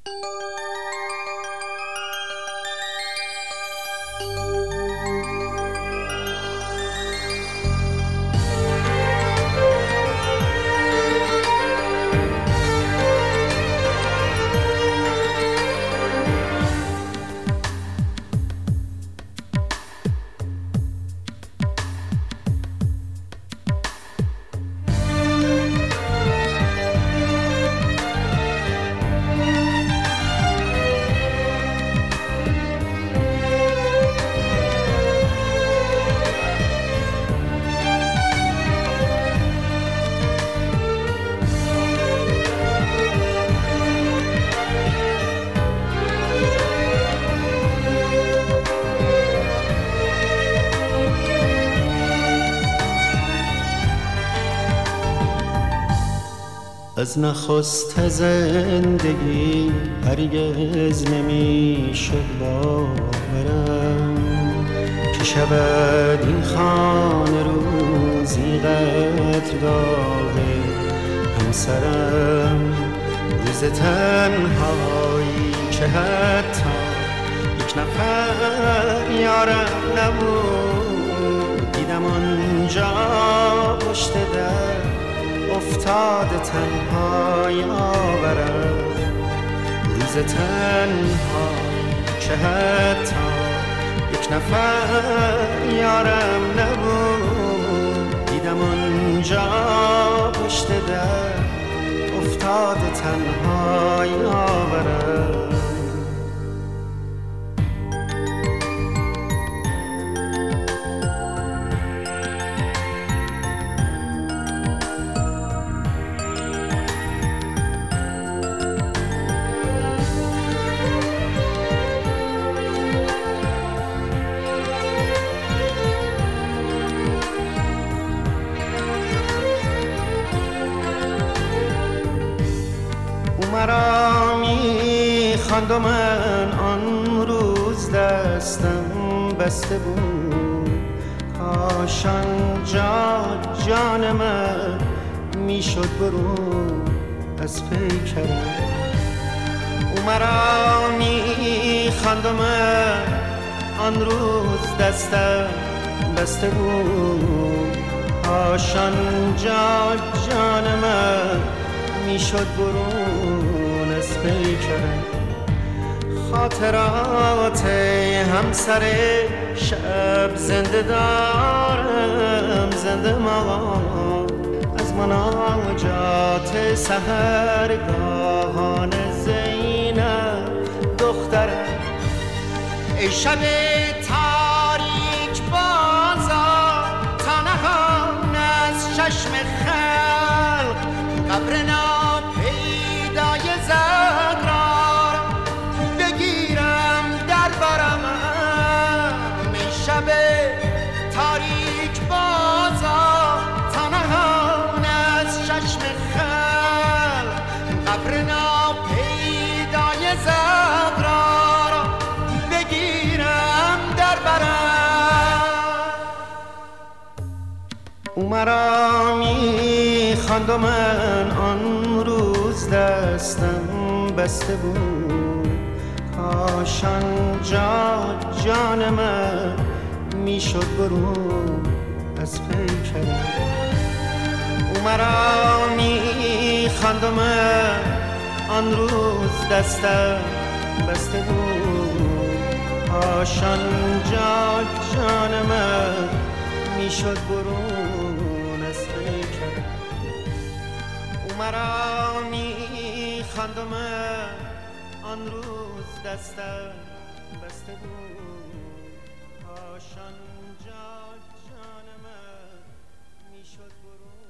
از نخست زندگی هرگز نمیشد باورم که شود این خانه روزی قدرداغ همسرم. روز تنهایی که حتی یک نفر یارم نبود، دیدم آنجا پشت در افتاده تنها یاورم. روز تنهایی که حتی یک نفر یارم نبود، دیدم آنجا پشت در افتاده تنها یاورم. مرا می‌خواند و من آن روز دستم بسته بود، کاش آنجا جان من میشد برون از پیکرم. او مرا می‌خواند و من آن روز دستم بسته بود، کاش آنجا جان من میشد برون از پیکرم. خاطرات همسر شب زنده دارم، زنده ما از مناجات سحرگاهان زینب دخترم. ای شب تاریک بازار تا نهان از چشم خلق، قبر ناپیدای زهرا بگیرم در برم. ای شب تاریک بازار تا نهان از چشم خلق، قبر ناپیدای زهرا بگیرم در برم. او مرا می‌خواند و من آن روز دستم بسته بود، کاش آنجا جان من میشد برون از پیکرم. او مرا می‌خواند و من آن روز دستم بسته بود، کاش آنجا جان من میشد برون از پیکرم. او مرا می‌خواند و من آن روز دستم بسته بود، کاش آنجا جان من میشد برون.